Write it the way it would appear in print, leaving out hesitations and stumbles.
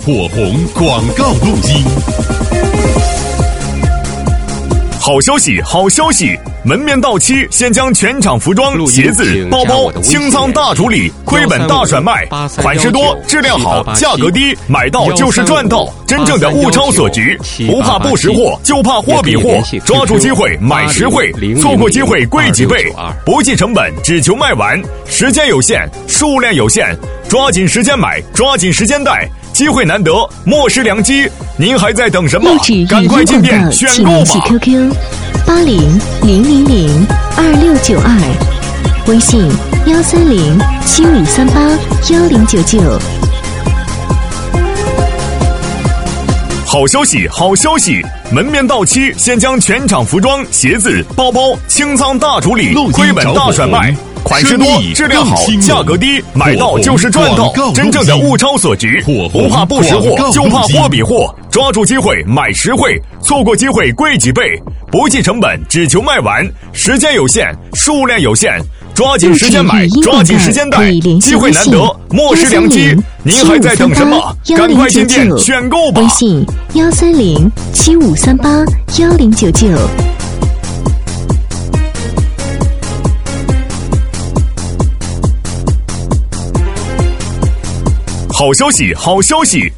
火红广告录音。好消息，好消息！门面到期，先将全场服装、鞋子、包包清仓大处理，亏本大甩卖，款式多，质量好，价格低，买到就是赚到，真正的物超所值。不怕不识货，就怕货比货，抓住机会买实惠，错过机会贵几倍，不计成本，只求卖完。时间有限，数量有限，抓紧时间买，抓紧时间带。机会难得，莫失良机。您还在等什么？赶快进店选购吧 ！QQ 80002692，微信13075381099。 好消息，好消息！门面到期，先将全场服装、鞋子、包包清仓大处理，亏本大甩卖。款式多，质量好，价格低，买到就是赚到，真正的物超所值。不怕不识货，就怕货比货，抓住机会买实惠，错过机会贵几倍，不计成本，只求卖完。时间有限，数量有限，抓紧时间买，抓紧时间带，机会难得，莫失良机。您还在等什么？赶快进店选购吧！ 微信13075381099。 好消息，好消息！